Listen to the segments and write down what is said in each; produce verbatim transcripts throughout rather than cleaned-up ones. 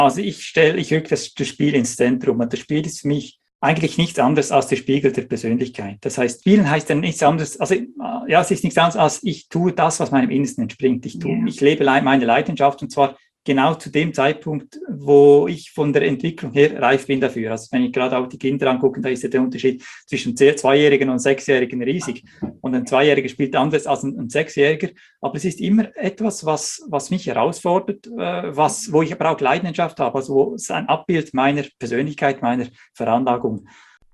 Also ich stelle, ich rücke das, das Spiel ins Zentrum und das Spiel ist für mich eigentlich nichts anderes als der Spiegel der Persönlichkeit. Das heißt, Spielen heißt dann nichts anderes, also ja, es ist nichts anderes als ich tue das, was meinem Innersten entspringt. Ich tue, yeah. ich lebe meine Leidenschaft und zwar genau zu dem Zeitpunkt, wo ich von der Entwicklung her reif bin dafür. Also wenn ich gerade auch die Kinder angucke, da ist ja der Unterschied zwischen Zweijährigen und Sechsjährigen riesig. Und ein Zweijähriger spielt anders als ein, ein Sechsjähriger. Aber es ist immer etwas, was, was mich herausfordert, äh, was, wo ich aber auch Leidenschaft habe, also wo es ein Abbild meiner Persönlichkeit, meiner Veranlagung.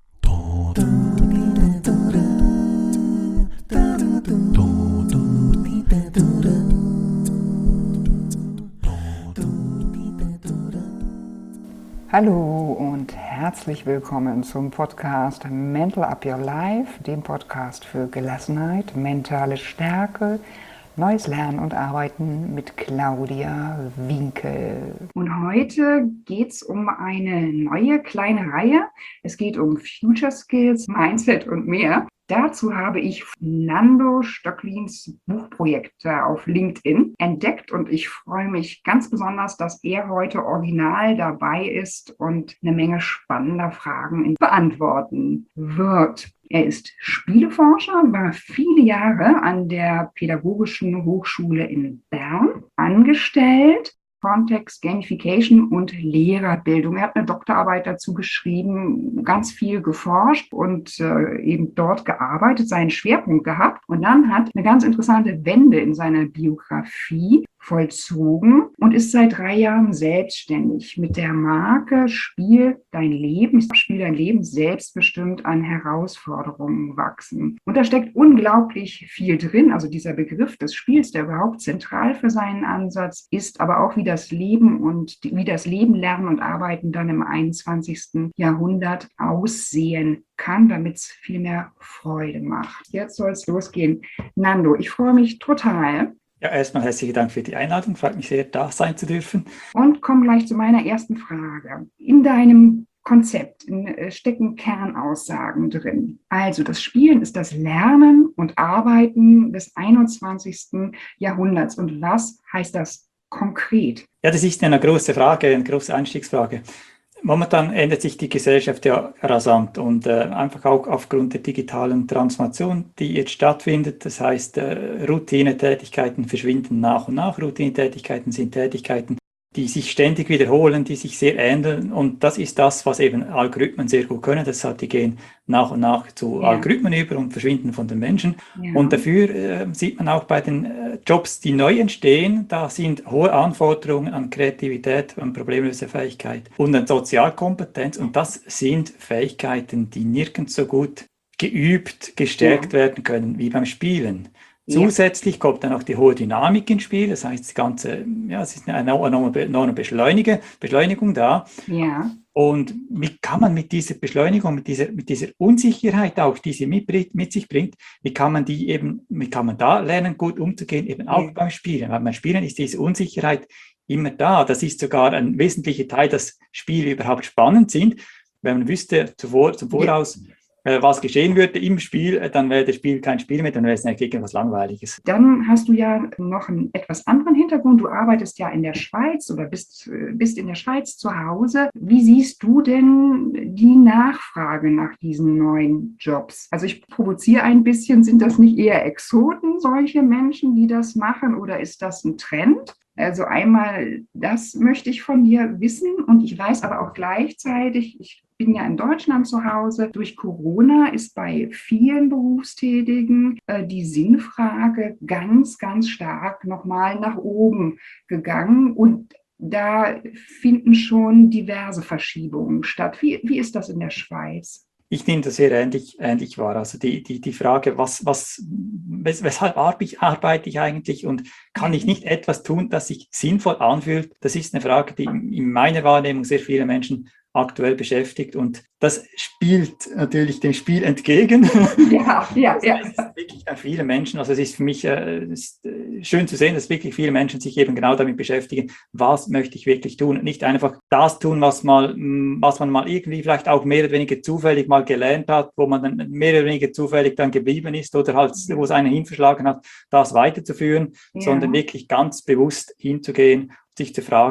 Hallo und herzlich willkommen zum Podcast Mental Up Your Life, dem Podcast für Gelassenheit, mentale Stärke, neues Lernen und Arbeiten mit Claudia Winkel. Und heute geht es um eine neue kleine Reihe. Es geht um Future Skills, Mindset und mehr. Dazu habe ich Nando Stöcklins Buchprojekte auf LinkedIn entdeckt und ich freue mich ganz besonders, dass er heute original dabei ist und eine Menge spannender Fragen beantworten wird. Er ist Spieleforscher, war viele Jahre an der Pädagogischen Hochschule in Bern angestellt. Kontext, Gamification und Lehrerbildung. Er hat eine Doktorarbeit dazu geschrieben, ganz viel geforscht und äh, eben dort gearbeitet, seinen Schwerpunkt gehabt. Und dann hat eine ganz interessante Wende in seiner Biografie vollzogen und ist seit drei Jahren selbstständig mit der Marke Spiel dein Leben, Spiel dein Leben selbstbestimmt an Herausforderungen wachsen. Und da steckt unglaublich viel drin. Also dieser Begriff des Spiels, der überhaupt zentral für seinen Ansatz ist, aber auch wie das Leben und wie das Leben, Lernen und Arbeiten dann im einundzwanzigsten Jahrhundert aussehen kann, damit es viel mehr Freude macht. Jetzt soll es losgehen. Nando, ich freue mich total. Ja, erstmal herzlichen Dank für die Einladung. Freut mich sehr, da sein zu dürfen. Und komme gleich zu meiner ersten Frage. In deinem Konzept stecken Kernaussagen drin. Also das Spielen ist das Lernen und Arbeiten des einundzwanzigsten Jahrhunderts. Und was heißt das konkret? Ja, das ist eine große Frage, eine große Einstiegsfrage. Momentan ändert sich die Gesellschaft ja rasant und äh, einfach auch aufgrund der digitalen Transformation, die jetzt stattfindet. Das heißt, äh, Routinetätigkeiten verschwinden nach und nach. Routinetätigkeiten sind Tätigkeiten, die sich ständig wiederholen, die sich sehr ähneln. Und das ist das, was eben Algorithmen sehr gut können. Deshalb, die gehen nach und nach zu ja. Algorithmen über und verschwinden von den Menschen. Ja. Und dafür äh, sieht man auch bei den äh, Jobs, die neu entstehen, da sind hohe Anforderungen an Kreativität, an Problemlösefähigkeit und an Sozialkompetenz. Und das sind Fähigkeiten, die nirgends so gut geübt, gestärkt ja. werden können wie beim Spielen. Zusätzlich kommt dann auch die hohe Dynamik ins Spiel, das heißt, das ganze, ja, es ist eine enorme Beschleunige, Beschleunigung da. Ja. Und wie kann man mit dieser Beschleunigung, mit dieser, mit dieser Unsicherheit auch, die sie mit, mit sich bringt, wie kann man die eben, wie kann man da lernen, gut umzugehen, eben auch ja. beim Spielen. Weil beim Spielen ist diese Unsicherheit immer da. Das ist sogar ein wesentlicher Teil, dass Spiele überhaupt spannend sind. Wenn man wüsste zuvor, zum Voraus, ja. was geschehen würde im Spiel, dann wäre das Spiel kein Spiel mehr, dann wäre es eigentlich irgendwas Langweiliges. Dann hast du ja noch einen etwas anderen Hintergrund. Du arbeitest ja in der Schweiz oder bist, bist in der Schweiz zu Hause. Wie siehst du denn die Nachfrage nach diesen neuen Jobs? Also ich provoziere ein bisschen, sind das nicht eher Exoten, solche Menschen, die das machen, oder ist das ein Trend? Also einmal, das möchte ich von dir wissen, und ich weiß aber auch gleichzeitig, ich bin ja in Deutschland zu Hause, durch Corona ist bei vielen Berufstätigen äh, die Sinnfrage ganz, ganz stark nochmal nach oben gegangen, und da finden schon diverse Verschiebungen statt. Wie, wie ist das in der Schweiz? Ich nehme das sehr ähnlich, ähnlich wahr. Also die, die, die Frage, was, was, weshalb arbeite ich eigentlich und kann ich nicht etwas tun, das sich sinnvoll anfühlt? Das ist eine Frage, die in meiner Wahrnehmung sehr viele Menschen aktuell beschäftigt, und das spielt natürlich dem Spiel entgegen. Ja, ja, ja. Das ist wirklich viele Menschen, also es ist für mich äh, ist, äh, schön zu sehen, dass wirklich viele Menschen sich eben genau damit beschäftigen, was möchte ich wirklich tun, und nicht einfach das tun, was, mal, was man mal irgendwie vielleicht auch mehr oder weniger zufällig mal gelernt hat, wo man dann mehr oder weniger zufällig dann geblieben ist oder halt, wo es einen hinverschlagen hat, das weiterzuführen, ja. sondern wirklich ganz bewusst hinzugehen, sich zu fragen,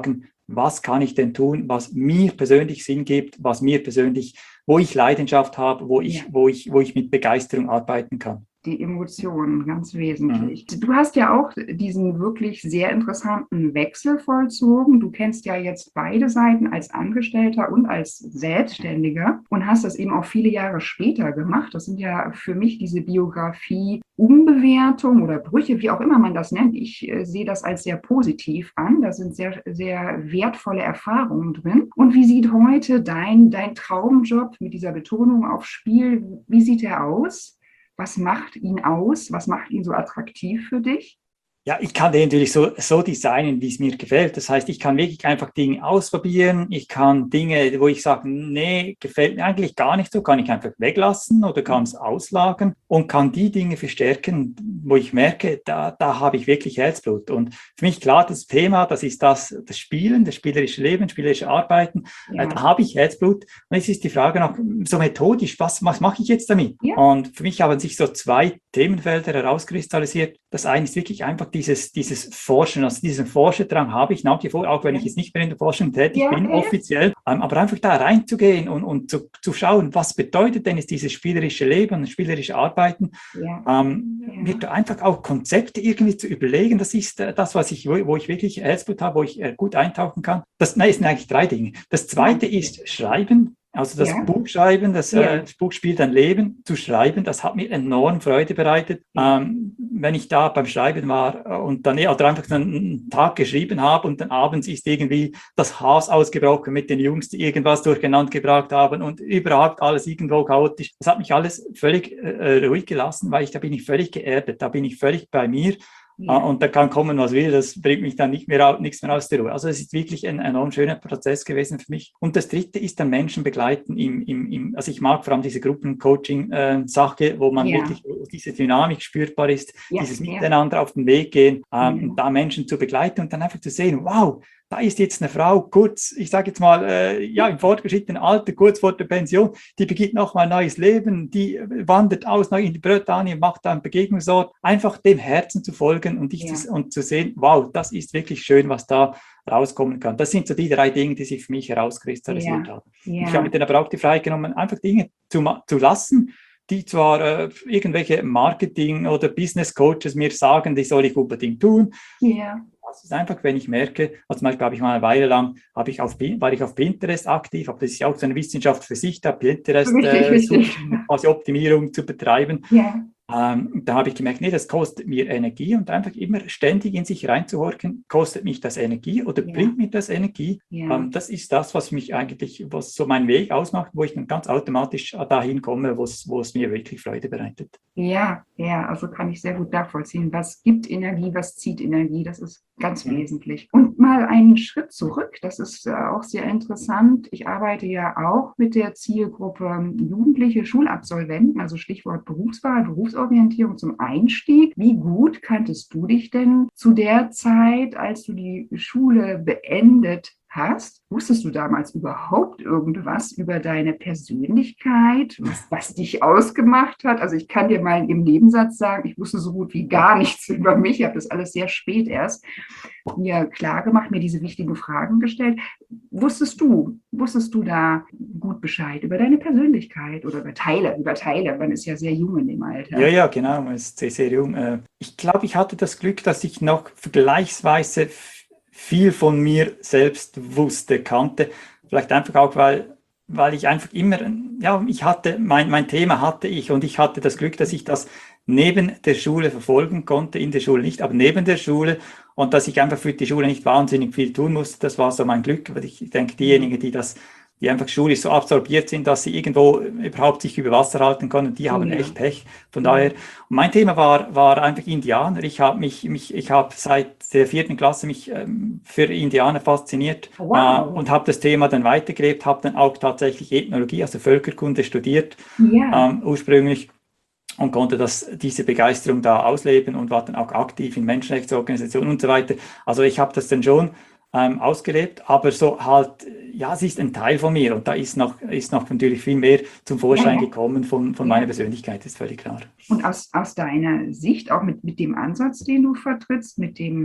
was kann ich denn tun, was mir persönlich Sinn gibt, was mir persönlich, wo ich Leidenschaft habe, wo ich, ja. wo ich, wo ich mit Begeisterung arbeiten kann. Die Emotionen, ganz wesentlich. Mhm. Du hast ja auch diesen wirklich sehr interessanten Wechsel vollzogen. Du kennst ja jetzt beide Seiten als Angestellter und als Selbstständiger und hast das eben auch viele Jahre später gemacht. Das sind ja für mich diese Biografie Umbewertung oder Brüche, wie auch immer man das nennt. Ich äh, sehe das als sehr positiv an. Da sind sehr, sehr wertvolle Erfahrungen drin. Und wie sieht heute dein, dein Traumjob mit dieser Betonung auf Spiel, wie sieht er aus? Was macht ihn aus? Was macht ihn so attraktiv für dich? Ja, ich kann den natürlich so, so designen, wie es mir gefällt. Das heißt, ich kann wirklich einfach Dinge ausprobieren. Ich kann Dinge, wo ich sage, nee, gefällt mir eigentlich gar nicht so, kann ich einfach weglassen oder kann es auslagern und kann die Dinge verstärken, wo ich merke, da, da habe ich wirklich Herzblut. Und für mich klar, das Thema, das ist das, das Spielen, das spielerische Leben, spielerische Arbeiten. Ja. Äh, da habe ich Herzblut. Und jetzt ist die Frage noch so methodisch, was, was mache ich jetzt damit? Ja. Und für mich haben sich so zwei Themenfelder herauskristallisiert. Das eine ist wirklich einfach dieses, dieses Forschen, also diesen Forscherdrang habe ich nach wie vor, auch wenn ich jetzt nicht mehr in der Forschung tätig ja, bin, ja. offiziell, ähm, aber einfach da reinzugehen und, und zu, zu schauen, was bedeutet denn jetzt dieses spielerische Leben und spielerische Arbeiten, ja. Ähm, ja. mir da einfach auch Konzepte irgendwie zu überlegen, das ist äh, das, was ich, wo, wo ich wirklich Herzblut habe, wo ich äh, gut eintauchen kann. Das, nein, es sind eigentlich drei Dinge. Das zweite ist Schreiben. Also das ja. Buch schreiben, das, ja. äh, das Buch spielt ein Leben, zu schreiben, das hat mir enorm Freude bereitet. Ja. Ähm, wenn ich da beim Schreiben war und dann oder einfach einen Tag geschrieben habe und dann abends ist irgendwie das Haus ausgebrochen mit den Jungs, die irgendwas durcheinander gebracht haben und überhaupt alles irgendwo chaotisch. Das hat mich alles völlig äh, ruhig gelassen, weil ich da bin ich völlig geerdet, da bin ich völlig bei mir. Ja. Und da kann kommen, was will, das bringt mich dann nicht mehr, nichts mehr aus der Ruhe. Also es ist wirklich ein enorm schöner Prozess gewesen für mich. Und das Dritte ist dann Menschen begleiten im, im, im also ich mag vor allem diese Gruppencoaching-Sache, äh, wo man ja. wirklich, wo diese Dynamik spürbar ist, ja. dieses Miteinander ja. auf den Weg gehen, ähm, ja. und da Menschen zu begleiten und dann einfach zu sehen, wow, da ist jetzt eine Frau kurz, ich sage jetzt mal, äh, ja, im fortgeschrittenen Alter, kurz vor der Pension, die beginnt nochmal ein neues Leben, die wandert aus nach in die Bretagne, macht da einen Begegnungsort, einfach dem Herzen zu folgen und, ich ja. das, und zu sehen, wow, das ist wirklich schön, was da rauskommen kann. Das sind so die drei Dinge, die sich für mich herauskristallisiert ja. haben. Ja. Ich habe mir dann aber auch die Freiheit genommen, einfach Dinge zu, zu lassen, die zwar äh, irgendwelche Marketing- oder Business-Coaches mir sagen, die soll ich unbedingt tun. Ja. Das ist einfach, wenn ich merke, also zum Beispiel habe ich mal eine Weile lang, habe ich auf, war ich auf Pinterest aktiv, aber das ist ja auch so eine Wissenschaft für sich, da Pinterest äh, quasi Optimierung zu betreiben. Ja. Ähm, da habe ich gemerkt, nee, das kostet mir Energie und einfach immer ständig in sich reinzuhorchen, kostet mich das Energie oder ja. bringt mir das Energie? Ja. Ähm, das ist das, was mich eigentlich, was so meinen Weg ausmacht, wo ich dann ganz automatisch dahin komme, wo es mir wirklich Freude bereitet. Ja, ja, also kann ich sehr gut nachvollziehen. Was gibt Energie, was zieht Energie? Das ist ganz mhm. wesentlich. Und mal einen Schritt zurück, das ist äh, auch sehr interessant. Ich arbeite ja auch mit der Zielgruppe Jugendliche Schulabsolventen, also Stichwort Berufswahl, Berufsorientierung zum Einstieg. Wie gut kanntest du dich denn zu der Zeit, als du die Schule beendet hast? Wusstest du damals überhaupt irgendwas über deine Persönlichkeit, was, was dich ausgemacht hat? Also ich kann dir mal im Nebensatz sagen, ich wusste so gut wie gar nichts über mich. Ich habe das alles sehr spät erst mir klar gemacht, mir diese wichtigen Fragen gestellt. Wusstest du, wusstest du da gut Bescheid über deine Persönlichkeit oder über Teile, über Teile? Man ist ja sehr jung in dem Alter. Ja, ja, genau, man ist sehr, sehr jung. Ich glaube, ich hatte das Glück, dass ich noch vergleichsweise viel von mir selbst wusste, kannte. Vielleicht einfach auch, weil, weil ich einfach immer, ja, ich hatte, mein, mein Thema hatte ich und ich hatte das Glück, dass ich das neben der Schule verfolgen konnte, in der Schule nicht, aber neben der Schule und dass ich einfach für die Schule nicht wahnsinnig viel tun musste, das war so mein Glück, weil ich denke, diejenigen, die das die einfach schulisch so absorbiert sind, dass sie irgendwo überhaupt sich über Wasser halten können, die haben ja. echt Pech. Von ja. daher, und mein Thema war, war einfach Indianer. Ich habe mich, mich, ich habe seit der vierten Klasse mich ähm, für Indianer fasziniert wow. äh, und habe das Thema dann weitergelebt, habe dann auch tatsächlich Ethnologie, also Völkerkunde studiert, ja. ähm, ursprünglich. Und konnte das, diese Begeisterung da ausleben und war dann auch aktiv in Menschenrechtsorganisationen und so weiter. Also ich habe das dann schon ähm, ausgelebt, aber so halt, ja, es ist ein Teil von mir und da ist noch, ist noch natürlich viel mehr zum Vorschein ja, ja. gekommen von, von ja. meiner Persönlichkeit, ist völlig klar. Und aus, aus deiner Sicht, auch mit, mit dem Ansatz, den du vertrittst, mit dem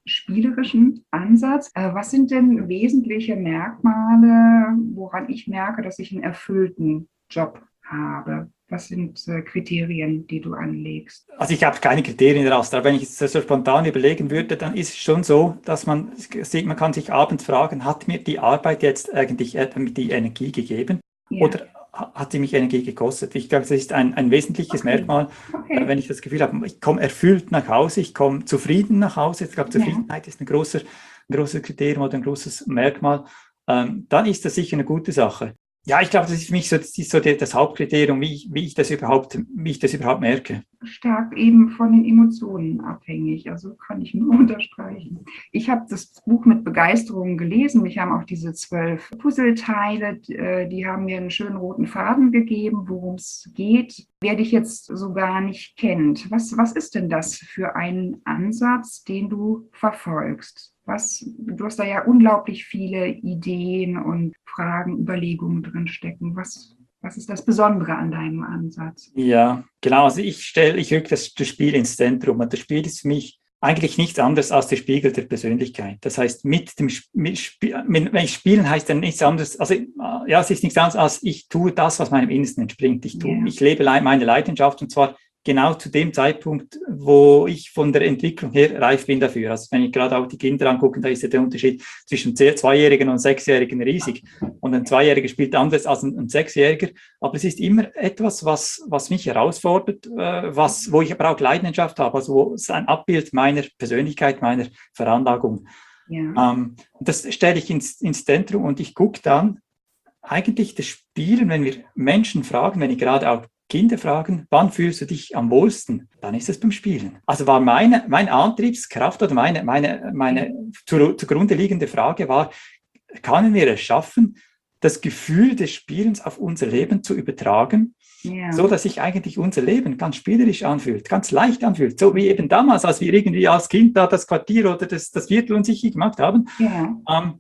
spielerischen Ansatz. Äh, was sind denn wesentliche Merkmale, woran ich merke, dass ich einen erfüllten Job habe? Was sind äh, Kriterien, die du anlegst? Also ich habe keine Kriterien daraus. Aber wenn ich es so spontan überlegen würde, dann ist es schon so, dass man sieht, man kann sich abends fragen, hat mir die Arbeit jetzt eigentlich die Energie gegeben? Ja. Oder hat sie mich Energie gekostet? Ich glaube, das ist ein, ein wesentliches okay. Merkmal, okay. wenn ich das Gefühl habe, ich komme erfüllt nach Hause, ich komme zufrieden nach Hause. Ich glaube, Zufriedenheit ja. ist ein großer, ein großer Kriterium oder ein großes Merkmal. Ähm, dann ist das sicher eine gute Sache. Ja, ich glaube, das ist für mich so, das, ist so die, das Hauptkriterium, wie ich, wie, ich das überhaupt, wie ich das überhaupt merke. Stark eben von den Emotionen abhängig, also kann ich nur unterstreichen. Ich habe das Buch mit Begeisterung gelesen. Mich haben auch diese zwölf Puzzleteile, die haben mir einen schönen roten Faden gegeben, worum es geht. Wer dich jetzt so gar nicht kennt, was, was ist denn das für ein Ansatz, den du verfolgst? Was, du hast da ja unglaublich viele Ideen und Fragen, Überlegungen drin stecken. Was, was ist das Besondere an deinem Ansatz? Ja, genau. Also ich stelle, ich rücke das, das Spiel ins Zentrum. Und das Spiel ist für mich eigentlich nichts anderes als der Spiegel der Persönlichkeit. Das heißt, mit dem mit, mit, wenn ich spielen, heißt dann nichts anderes. Also ja, es ist nichts anderes als ich tue das, was meinem Innersten entspricht. Ich tue, yeah. ich lebe meine Leidenschaft, und zwar genau zu dem Zeitpunkt, wo ich von der Entwicklung her reif bin dafür. Also wenn ich gerade auch die Kinder angucke, da ist ja der Unterschied zwischen Zweijährigen und Sechsjährigen riesig. Und ein Zweijähriger spielt anders als ein, ein Sechsjähriger. Aber es ist immer etwas, was, was mich herausfordert, äh, was, wo ich aber auch Leidenschaft habe, also wo es ein Abbild meiner Persönlichkeit, meiner Veranlagung. Ja. Ähm, das stelle ich ins, ins Zentrum, und ich gucke dann eigentlich das Spielen, wenn wir Menschen fragen, wenn ich gerade auch Kinder fragen, wann fühlst du dich am wohlsten? Dann ist es beim Spielen. Also war meine, meine Antriebskraft oder meine, meine, meine zu, zugrunde liegende Frage war, können wir es schaffen, das Gefühl des Spielens auf unser Leben zu übertragen, ja. so dass sich eigentlich unser Leben ganz spielerisch anfühlt, ganz leicht anfühlt, so wie eben damals, als wir irgendwie als Kind da das Quartier oder das, das Viertel unsicher gemacht haben. Ja. Ähm,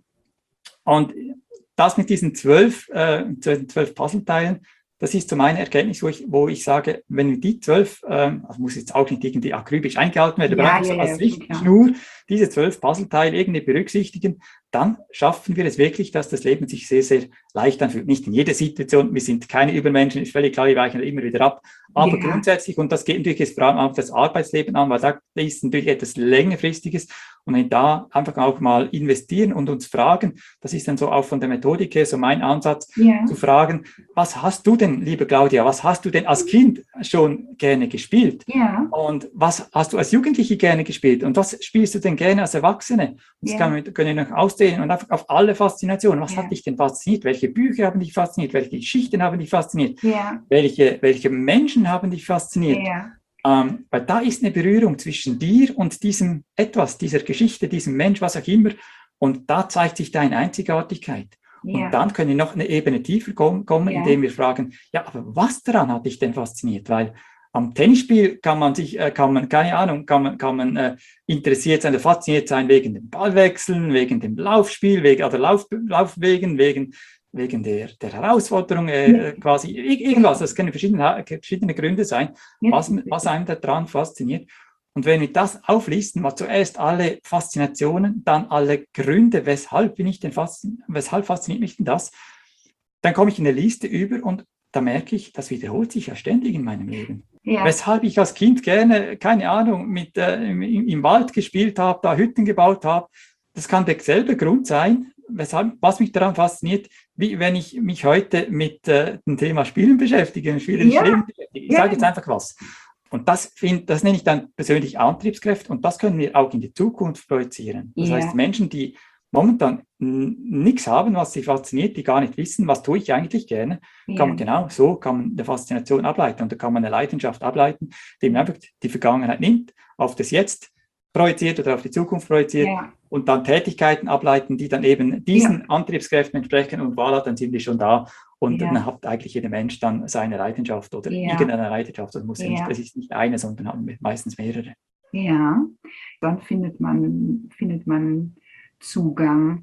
und das mit diesen zwölf, äh, zwölf Puzzleteilen, das ist so meine Erkenntnis, wo ich, wo ich sage, wenn die zwölf, ähm, also muss jetzt auch nicht irgendwie akribisch eingehalten werden, aber einfach so als Richtschnur diese zwölf Puzzleteile irgendwie berücksichtigen, dann schaffen wir es wirklich, dass das Leben sich sehr, sehr leicht anfühlt. Nicht in jeder Situation, wir sind keine Übermenschen, ist völlig klar, wir weichen immer wieder ab, aber ja. grundsätzlich, und das geht natürlich jetzt vor allem auch das Arbeitsleben an, weil da ist natürlich etwas längerfristiges, und wenn da einfach auch mal investieren und uns fragen, das ist dann so auch von der Methodik her so mein Ansatz, ja. zu fragen, was hast du denn, liebe Claudia, was hast du denn als Kind schon gerne gespielt? Ja. Und was hast du als Jugendliche gerne gespielt? Und was spielst du denn gerne als Erwachsene? Und das ja. kann man, können wir noch ausdehnen und einfach auf alle Faszinationen. Was ja. hat dich denn fasziniert? Welche Bücher haben dich fasziniert? Welche Geschichten haben dich fasziniert? Ja. Welche, welche Menschen haben dich fasziniert? Ja. Ähm, weil da ist eine Berührung zwischen dir und diesem Etwas, dieser Geschichte, diesem Mensch, was auch immer. Und da zeigt sich deine Einzigartigkeit. Ja. Und dann können wir noch eine Ebene tiefer kommen, kommen ja. indem wir fragen, ja, aber was daran hat dich denn fasziniert? Weil am Tennisspiel kann man sich, kann man, keine Ahnung, kann man, kann man äh, interessiert sein oder fasziniert sein wegen dem Ballwechseln, wegen dem Laufspiel, wegen, oder Lauf, Laufwegen, wegen, wegen der, der Herausforderung, äh, quasi irgendwas. Das können verschiedene, verschiedene Gründe sein, was, was einem daran fasziniert. Und wenn wir das auflisten, mal zuerst alle Faszinationen, dann alle Gründe, weshalb bin ich denn fasziniert, weshalb fasziniert mich denn das, dann komme ich in eine Liste über, und da merke ich, das wiederholt sich ja ständig in meinem Leben. Ja. Weshalb ich als Kind gerne, keine Ahnung, mit, äh, im, im Wald gespielt habe, da Hütten gebaut habe, das kann derselbe Grund sein, weshalb, was mich daran fasziniert, wie wenn ich mich heute mit äh, dem Thema Spielen beschäftige, Spielen ja. Leben beschäftige. Ich ja. sage jetzt einfach was. Und das, find, das nenne ich dann persönlich Antriebskräfte, und das können wir auch in die Zukunft projizieren. Das ja. heißt, Menschen, die momentan nichts haben, was sie fasziniert, die gar nicht wissen, was tue ich eigentlich gerne, ja. kann man genau so, kann man eine Faszination ableiten, und da kann man eine Leidenschaft ableiten, die man einfach die Vergangenheit nimmt, auf das Jetzt projiziert oder auf die Zukunft projiziert ja. und dann Tätigkeiten ableiten, die dann eben diesen ja. Antriebskräften entsprechen, und voilà, dann sind wir schon da. Und ja. dann hat eigentlich jeder Mensch dann seine Leidenschaft oder ja. irgendeine Leidenschaft. Das muss ja. nicht, das ist nicht eine, sondern haben wir meistens mehrere. Ja, dann findet man, findet man Zugang.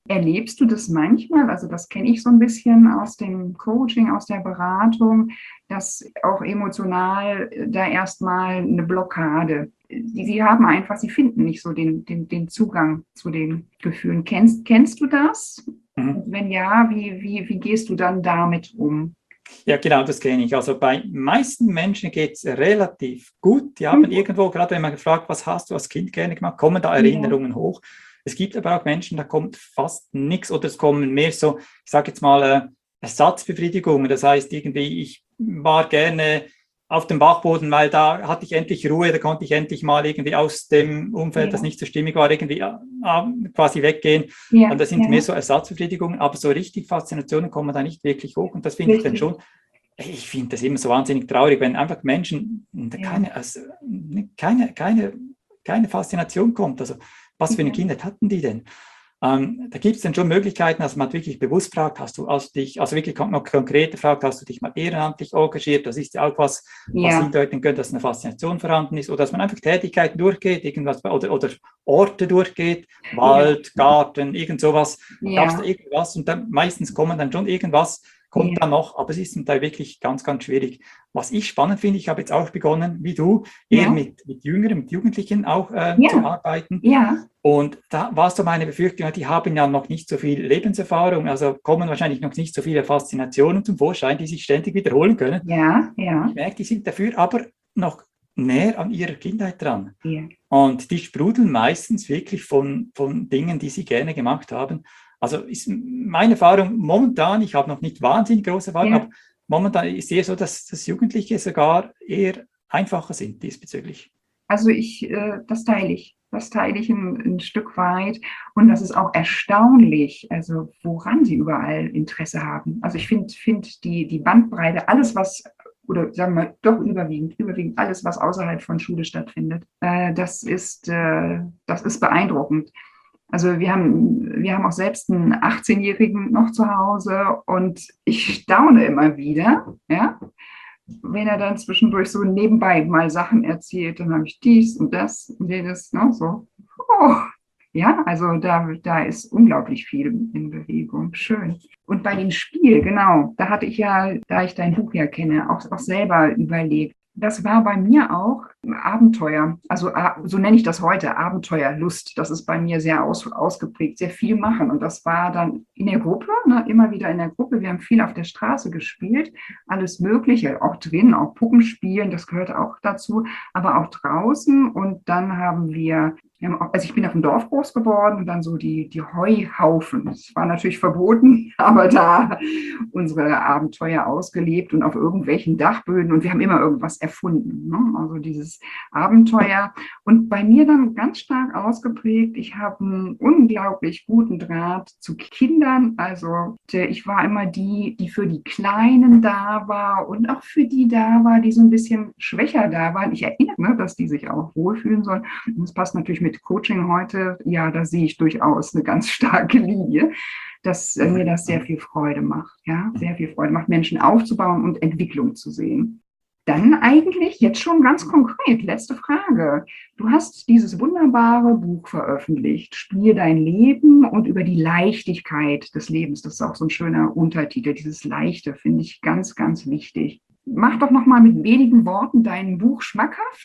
Erlebst du das manchmal, also das kenne ich so ein bisschen aus dem Coaching, aus der Beratung, dass auch emotional da erstmal eine Blockade, die sie haben einfach, sie finden nicht so den, den, den Zugang zu den Gefühlen. Kennst, kennst du das? Mhm. Wenn ja, wie, wie, wie gehst du dann damit um? Ja, genau, das kenne ich. Also bei meisten Menschen geht es relativ gut. Die haben Mhm. irgendwo, gerade wenn man gefragt, was hast du als Kind gerne gemacht, kommen da Erinnerungen ja. hoch. Es gibt aber auch Menschen, da kommt fast nichts oder es kommen mehr so, ich sage jetzt mal, äh, Ersatzbefriedigungen. Das heißt irgendwie, ich war gerne auf dem Bachboden, weil da hatte ich endlich Ruhe, da konnte ich endlich mal irgendwie aus dem Umfeld, ja. das nicht so stimmig war, irgendwie äh, quasi weggehen. Ja, und das sind ja. mehr so Ersatzbefriedigungen, aber so richtig Faszinationen kommen da nicht wirklich hoch. Und das finde ich dann schon, ich finde das immer so wahnsinnig traurig, wenn einfach Menschen keine, ja. also, keine, keine, keine Faszination kommt. Also was für eine Kindheit hatten die denn? Ähm, da gibt es dann schon Möglichkeiten, dass man wirklich bewusst fragt, hast du also dich, also wirklich noch konkreter fragt, hast du dich mal ehrenamtlich engagiert? Das ist ja auch was, ja. was hindeuten könnte, dass eine Faszination vorhanden ist, oder dass man einfach Tätigkeiten durchgeht, irgendwas oder, oder Orte durchgeht, Wald, ja. Garten, irgend sowas. Ja. Gab es da irgendwas? Und dann meistens kommen dann schon irgendwas, kommt ja. dann noch, aber es ist zum Teil wirklich ganz, ganz schwierig. Was ich spannend finde, ich habe jetzt auch begonnen, wie du, eher ja. mit, mit Jüngeren, mit Jugendlichen auch äh, ja. zu arbeiten. Ja. Und da war so meine Befürchtung, die haben ja noch nicht so viel Lebenserfahrung, also kommen wahrscheinlich noch nicht so viele Faszinationen zum Vorschein, die sich ständig wiederholen können. Ja, ja. Ich merke, die sind dafür aber noch näher an ihrer Kindheit dran. Ja. Und die sprudeln meistens wirklich von, von Dingen, die sie gerne gemacht haben. Also ist meine Erfahrung momentan, ich habe noch nicht wahnsinnig große Erfahrung, ja. aber momentan ist es eher so, dass, dass Jugendliche sogar eher einfacher sind diesbezüglich. Also ich, äh, das teile ich. Das teile ich ein, ein Stück weit. Und das ist auch erstaunlich, also woran sie überall Interesse haben. Also ich finde find die, die Bandbreite, alles was, oder sagen wir doch überwiegend, überwiegend alles, was außerhalb von Schule stattfindet, äh, das ist, äh, das ist beeindruckend. Also wir haben, wir haben auch selbst einen achtzehnjährigen noch zu Hause und ich staune immer wieder, ja, wenn er dann zwischendurch so nebenbei mal Sachen erzählt, dann habe ich dies und das und jenes, ne, so. Oh, ja, also da, da ist unglaublich viel in Bewegung. Schön. Und bei dem Spiel, genau, da hatte ich ja, da ich dein Buch ja kenne, auch, auch selber überlegt. Das war bei mir auch Abenteuer, also so nenne ich das heute, Abenteuerlust. Das ist bei mir sehr aus, ausgeprägt, sehr viel machen. Und das war dann in der Gruppe, ne, immer wieder in der Gruppe. Wir haben viel auf der Straße gespielt, alles Mögliche, auch drin, auch Puppenspielen, das gehört auch dazu, aber auch draußen. Und dann haben wir, also ich bin auf dem Dorf groß geworden und dann so die, die Heuhaufen. Das war natürlich verboten, aber da unsere Abenteuer ausgelebt und auf irgendwelchen Dachböden und wir haben immer irgendwas erfunden, ne? Also dieses Abenteuer. Und bei mir dann ganz stark ausgeprägt, ich habe einen unglaublich guten Draht zu Kindern. Also ich war immer die, die für die Kleinen da war und auch für die da war, die so ein bisschen schwächer da waren. Ich erinnere mich, dass die sich auch wohlfühlen sollen. Und das passt natürlich mit Coaching heute. Ja, da sehe ich durchaus eine ganz starke Linie, dass äh, mir das sehr viel Freude macht. Ja, sehr viel Freude macht, Menschen aufzubauen und Entwicklung zu sehen. Dann eigentlich jetzt schon ganz konkret, letzte Frage. Du hast dieses wunderbare Buch veröffentlicht, Spiel dein Leben und über die Leichtigkeit des Lebens. Das ist auch so ein schöner Untertitel, dieses Leichte finde ich ganz, ganz wichtig. Mach doch noch mal mit wenigen Worten dein Buch schmackhaft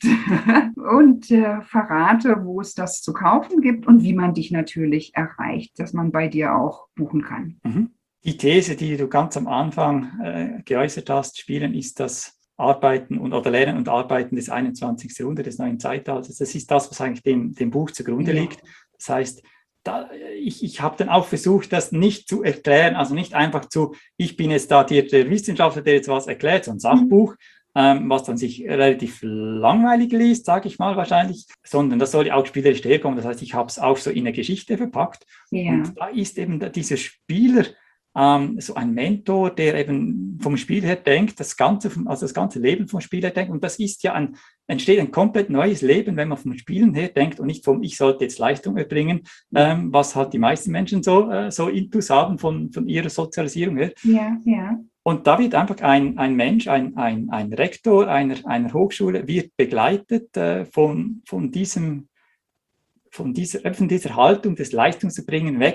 und äh, verrate, wo es das zu kaufen gibt und wie man dich natürlich erreicht, dass man bei dir auch buchen kann. Die These, die du ganz am Anfang äh, geäußert hast, Spielen ist das Arbeiten und oder Lernen und Arbeiten des einundzwanzigsten Jahrhunderts, des neuen Zeitalters. Das ist das, was eigentlich dem, dem Buch zugrunde ja. liegt. Das heißt, da, ich, ich habe dann auch versucht, das nicht zu erklären, also nicht einfach zu, ich bin jetzt da der, der Wissenschaftler, der jetzt was erklärt, so ein Sachbuch, mhm. ähm, was dann sich relativ langweilig liest, sage ich mal wahrscheinlich, sondern das soll ja auch spielerisch herkommen. Das heißt, ich habe es auch so in eine Geschichte verpackt. Ja. Und da ist eben dieser Spieler, Ähm, so ein Mentor, der eben vom Spiel her denkt, das ganze, also das ganze Leben vom Spiel her denkt. Und das ist ja ein, entsteht ein komplett neues Leben, wenn man vom Spielen her denkt und nicht vom, ich sollte jetzt Leistung erbringen, ähm, was halt die meisten Menschen so, äh, so Intus haben von, von ihrer Sozialisierung her. Ja, ja. Und da wird einfach ein, ein Mensch, ein, ein, ein Rektor einer, einer Hochschule, wird begleitet äh, von, von, diesem, von, dieser, von dieser Haltung des Leistungserbringen weg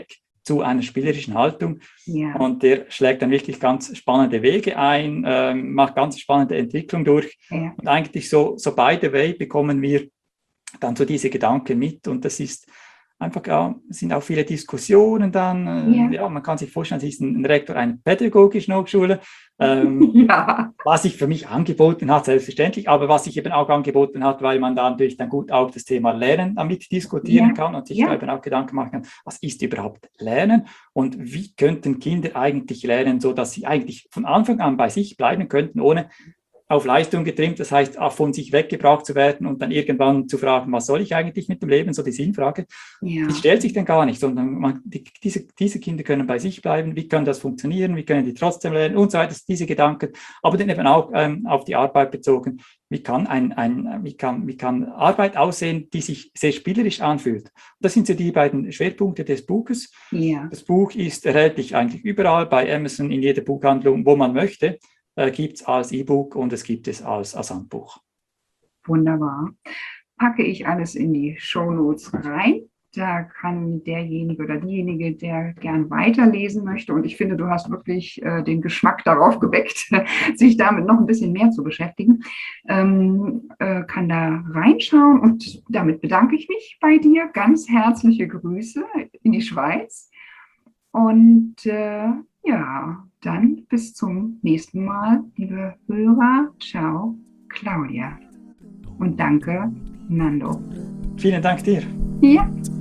zu einer spielerischen Haltung. Ja. Und der schlägt dann wirklich ganz spannende Wege ein, äh, macht ganz spannende Entwicklung durch. Ja. Und eigentlich so, so by the way bekommen wir dann so diese Gedanken mit. Und das ist einfach, ja, es sind auch viele Diskussionen dann. Äh, Ja. ja, man kann sich vorstellen, es ist ein, ein Rektor einer pädagogischen Hochschule. Ähm, Ja. Was sich für mich angeboten hat, selbstverständlich, aber was sich eben auch angeboten hat, weil man da natürlich dann gut auch das Thema Lernen damit diskutieren Ja. kann und sich Ja. da eben auch Gedanken machen kann, was ist überhaupt Lernen und wie könnten Kinder eigentlich lernen, so dass sie eigentlich von Anfang an bei sich bleiben könnten, ohne auf Leistung getrimmt, das heißt, auch von sich weggebracht zu werden und dann irgendwann zu fragen, was soll ich eigentlich mit dem Leben, so die Sinnfrage, Ja. die stellt sich dann gar nicht, sondern man, die, diese, diese Kinder können bei sich bleiben, wie kann das funktionieren, wie können die trotzdem lernen und so weiter, diese Gedanken, aber dann eben auch ähm, auf die Arbeit bezogen, wie kann, ein, ein, wie, kann, wie kann Arbeit aussehen, die sich sehr spielerisch anfühlt. Das sind so die beiden Schwerpunkte des Buches. Ja. Das Buch ist erhältlich eigentlich überall, bei Amazon, in jeder Buchhandlung, wo man möchte. Äh, gibt es als E-Book und es gibt es als, als Handbuch. Wunderbar. Packe ich alles in die Shownotes rein. Da kann derjenige oder diejenige, der gern weiterlesen möchte, und ich finde, du hast wirklich äh, den Geschmack darauf geweckt, sich damit noch ein bisschen mehr zu beschäftigen, ähm, äh, kann da reinschauen. Und damit bedanke ich mich bei dir. Ganz herzliche Grüße in die Schweiz. Und äh, ja, dann bis zum nächsten Mal, liebe Hörer. Ciao, Claudia. Und danke, Nando. Vielen Dank dir. Ja.